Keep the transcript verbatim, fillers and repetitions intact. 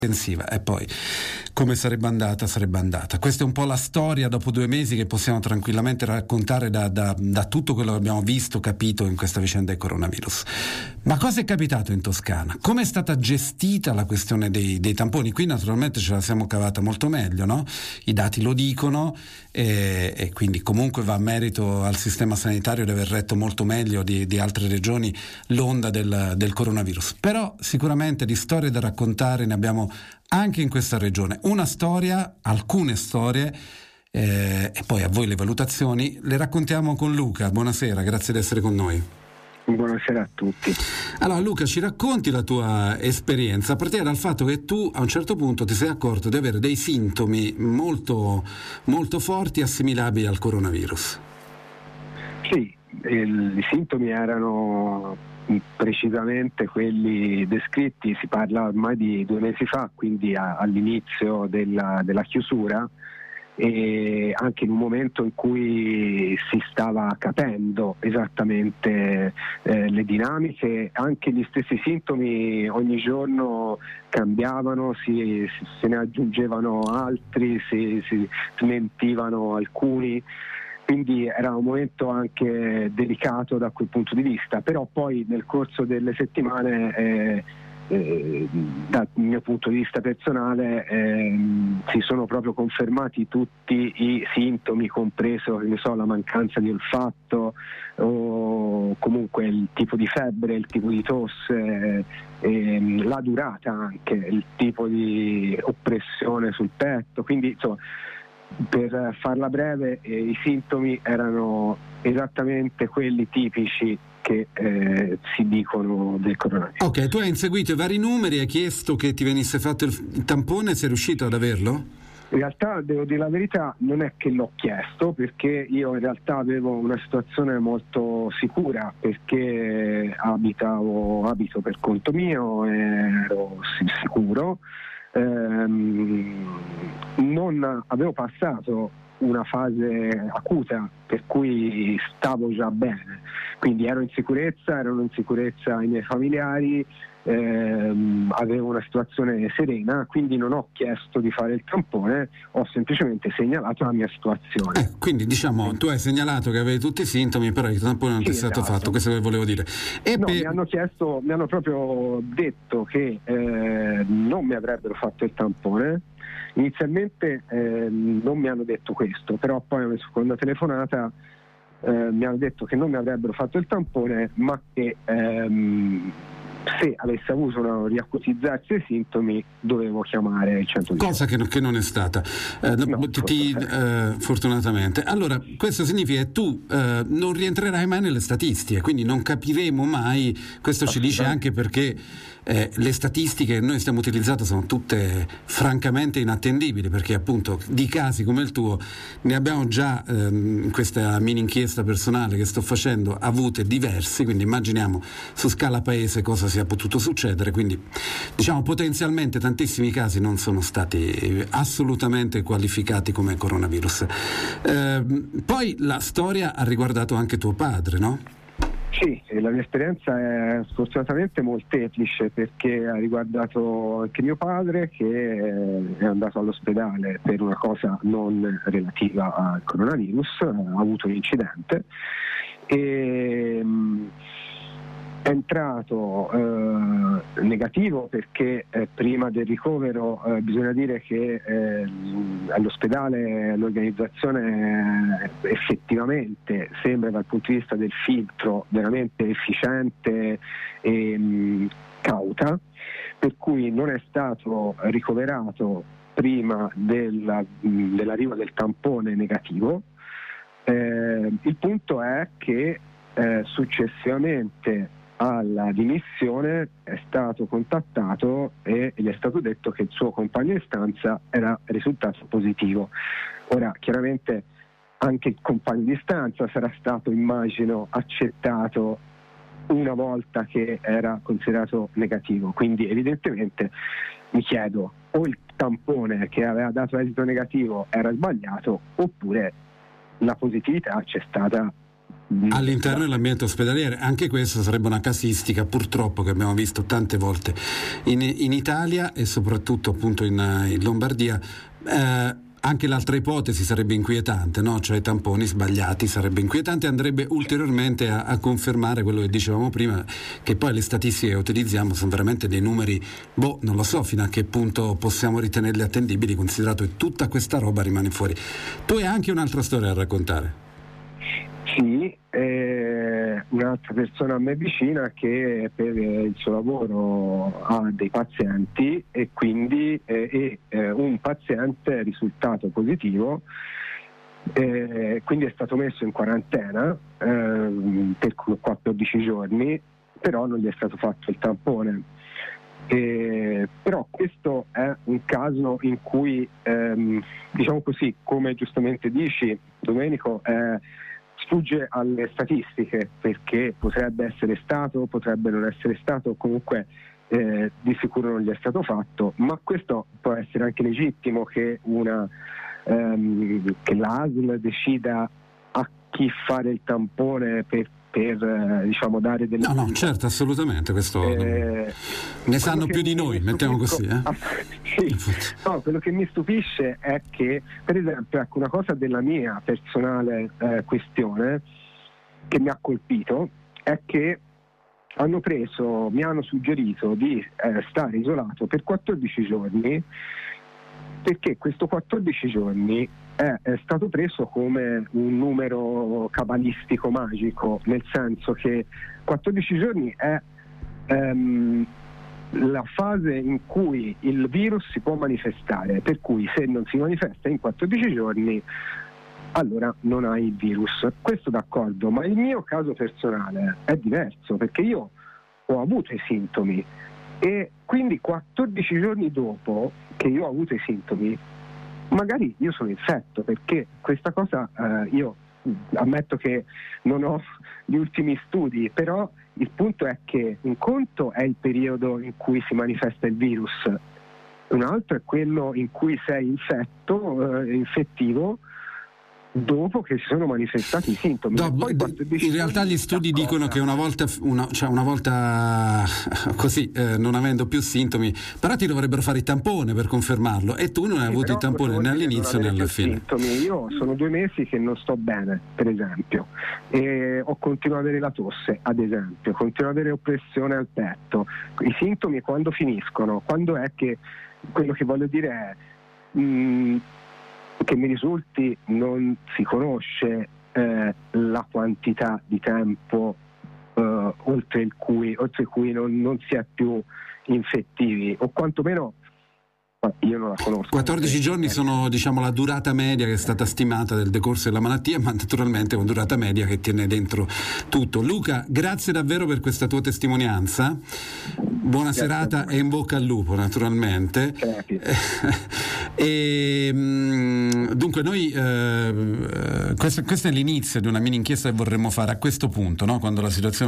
intensiva e poi come sarebbe andata sarebbe andata. Questa è un po' la storia dopo due mesi che possiamo tranquillamente raccontare da, da, da tutto quello che abbiamo visto, capito in questa vicenda del coronavirus. Ma cosa è capitato in Toscana? Come è stata gestita la questione dei, dei tamponi? Qui naturalmente ce la siamo cavata molto meglio, no? I dati lo dicono e, e quindi comunque va a merito al sistema sanitario di aver retto molto meglio di, di altre regioni l'onda del, del coronavirus. Però sicuramente di storie da raccontare ne abbiamo anche in questa regione. Una storia, alcune storie, eh, e poi a voi le valutazioni le raccontiamo con Luca. Buonasera, grazie di essere con noi. Buonasera a tutti. Allora Luca, ci racconti la tua esperienza a partire dal fatto che tu a un certo punto ti sei accorto di avere dei sintomi molto, molto forti assimilabili al coronavirus. Sì, il, i sintomi erano precisamente quelli descritti, si parla ormai di due mesi fa, quindi a, all'inizio della, della chiusura, e anche in un momento in cui si stava capendo esattamente eh, le dinamiche. Anche gli stessi sintomi ogni giorno cambiavano, si, si, se ne aggiungevano altri, si, si smentivano alcuni. Quindi era un momento anche delicato da quel punto di vista, però poi nel corso delle settimane, eh, eh, dal mio punto di vista personale, eh, si sono proprio confermati tutti i sintomi, compreso che ne so, la mancanza di olfatto o comunque il tipo di febbre, il tipo di tosse, eh, la durata anche, il tipo di oppressione sul petto, quindi insomma, per farla breve, eh, i sintomi erano esattamente quelli tipici che eh, si dicono del coronavirus. Ok, tu hai inseguito i vari numeri, hai chiesto che ti venisse fatto il, il tampone, sei riuscito ad averlo? In realtà, devo dire la verità, non è che l'ho chiesto, perché io in realtà avevo una situazione molto sicura, perché abitavo, abito per conto mio, ero sicuro. Ehm, non avevo passato una fase acuta per cui stavo già bene, quindi ero in sicurezza, erano in sicurezza i miei familiari, ehm, avevo una situazione serena, quindi non ho chiesto di fare il tampone, ho semplicemente segnalato la mia situazione. Eh, quindi diciamo, tu hai segnalato che avevi tutti i sintomi, però il tampone non sì, ti è stato esatto. fatto, questo è quello che volevo dire. E no, per... mi hanno chiesto, mi hanno proprio detto che eh, non mi avrebbero fatto il tampone. Inizialmente eh, non mi hanno detto questo, però poi alla seconda telefonata eh, mi hanno detto che non mi avrebbero fatto il tampone, ma che ehm, se avessi avuto un riacutizzarsi dei sintomi dovevo chiamare il centodiciotto. Cosa che, che non è stata eh, no, ti, eh, fortunatamente. Allora questo significa che tu eh, non rientrerai mai nelle statistiche, quindi non capiremo mai, questo ci dice anche perché eh, le statistiche che noi stiamo utilizzando sono tutte francamente inattendibili, perché appunto di casi come il tuo ne abbiamo già eh, in questa mini inchiesta personale che sto facendo avute diversi, quindi immaginiamo su scala paese cosa sia potuto succedere, quindi diciamo potenzialmente tantissimi casi non sono stati assolutamente qualificati come coronavirus. Eh, poi la storia ha riguardato anche tuo padre, no? Sì, la mia esperienza è sfortunatamente molteplice, perché ha riguardato anche mio padre, che è andato all'ospedale per una cosa non relativa al coronavirus, ha avuto un incidente e è entrato eh, negativo, perché eh, prima del ricovero eh, bisogna dire che eh, all'ospedale l'organizzazione eh, effettivamente sembra dal punto di vista del filtro veramente efficiente e mh, cauta, per cui non è stato ricoverato prima della, mh, dell'arrivo del tampone negativo. Eh, il punto è che eh, successivamente alla dimissione è stato contattato e gli è stato detto che il suo compagno di stanza era risultato positivo. Ora chiaramente anche il compagno di stanza sarà stato, immagino, accettato una volta che era considerato negativo, quindi evidentemente mi chiedo, o il tampone che aveva dato esito negativo era sbagliato, oppure la positività c'è stata all'interno dell'ambiente ospedaliero. Anche questa sarebbe una casistica, purtroppo, che abbiamo visto tante volte in, in Italia e soprattutto appunto in, in Lombardia. Eh, anche l'altra ipotesi sarebbe inquietante, no? Cioè tamponi sbagliati sarebbe inquietante, andrebbe ulteriormente a, a confermare quello che dicevamo prima, che poi le statistiche che utilizziamo sono veramente dei numeri, boh, non lo so fino a che punto possiamo ritenerli attendibili, considerato che tutta questa roba rimane fuori. Tu hai anche un'altra storia da raccontare? Sì, eh, un'altra persona a me vicina che per il suo lavoro ha dei pazienti e quindi eh, eh, un paziente è risultato positivo, eh, quindi è stato messo in quarantena eh, per quattordici giorni, però non gli è stato fatto il tampone. Eh, però questo è un caso in cui ehm, diciamo così, come giustamente dici Domenico, eh, sfugge alle statistiche, perché potrebbe essere stato, potrebbe non essere stato, comunque eh, di sicuro non gli è stato fatto, ma questo può essere anche legittimo che una ehm, che l'A S L decida a chi fare il tampone per per eh, diciamo dare delle no no certo, assolutamente, questo eh, ne sanno più di noi, mettiamo così eh? ah, sì. No, quello che mi stupisce è che, per esempio, ecco, una cosa della mia personale eh, questione che mi ha colpito è che hanno preso, mi hanno suggerito di eh, stare isolato per quattordici giorni, perché questo quattordici giorni è, è stato preso come un numero cabalistico magico, nel senso che quattordici giorni è ehm, la fase in cui il virus si può manifestare, per cui se non si manifesta in quattordici giorni allora non hai il virus. Questo d'accordo, ma il mio caso personale è diverso, perché io ho avuto i sintomi e quindi quattordici giorni dopo che io ho avuto i sintomi magari io sono infetto, perché questa cosa eh, io ammetto che non ho gli ultimi studi, però il punto è che un conto è il periodo in cui si manifesta il virus, un altro è quello in cui sei infetto, eh, infettivo, dopo che si sono manifestati i sintomi. No, in realtà gli studi dicono che una volta, una, cioè una volta così, eh, non avendo più sintomi, però ti dovrebbero fare il tampone per confermarlo, e tu non hai sì, avuto il tampone né all'inizio né alla fine. Sintomi. Io sono due mesi che non sto bene, per esempio, e ho continuato ad avere la tosse, ad esempio, continuo ad avere oppressione al petto. I sintomi quando finiscono? Quando è che, quello che voglio dire è mh, che mi risulti non si conosce eh, la quantità di tempo eh, oltre il cui, oltre cui non, non si è più infettivi, o quantomeno io non la conosco. quattordici giorni sono, diciamo, la durata media che è stata stimata del decorso della malattia, ma naturalmente è una durata media che tiene dentro tutto. Luca, grazie davvero per questa tua testimonianza, buona grazie serata e in bocca al lupo, naturalmente. E, dunque noi eh, questo, questo è l'inizio di una mini inchiesta che vorremmo fare a questo punto, no? Quando la situazione